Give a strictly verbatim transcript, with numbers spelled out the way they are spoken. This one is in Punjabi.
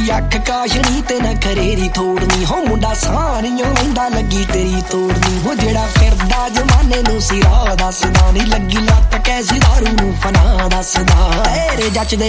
ਅੱਖ ਕਾਸ਼ਣੀ ਤੇ ਨਾ ਖਰੇਰੀ ਥੋੜਨੀ ਹੋ ਮੁੰਡਾ ਸਾਰੀਆਂ ਲੈਂਦਾ ਲੱਗੀ ਤੇਰੀ ਤੋੜਨੀ ਹੋ ਜਿਹੜਾ ਫਿਰਦਾ ਜਮਾਨੇ ਨੂੰ ਸਿਰਾ ਦੱਸਦਾ ਨੀ ਲੱਗੀ ਲੱਤ ਕੈਸੀ ਦਾਰੂ ਨੂੰ ਫਨਾ ਦੱਸਦਾ ਏ ਰੇ ਜੱਚਦੇ